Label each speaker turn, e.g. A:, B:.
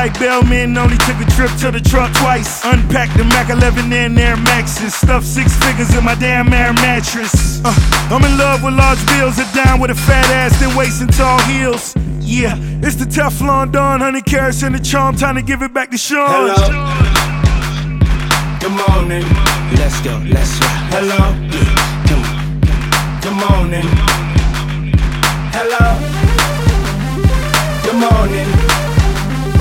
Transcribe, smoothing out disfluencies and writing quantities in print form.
A: like Bellman, only took a trip to the truck twice. Unpacked the Mac 11 and Air Maxes. Stuffed 6 figures in my damn air mattress. I'm in love with large bills, a dime with a fat ass, then waist and tall heels. Yeah, it's the Teflon Don, 100 carats and the charm, time to give it back to Sean.
B: Hello. Good morning.
C: Let's go, let's go.
B: Hello.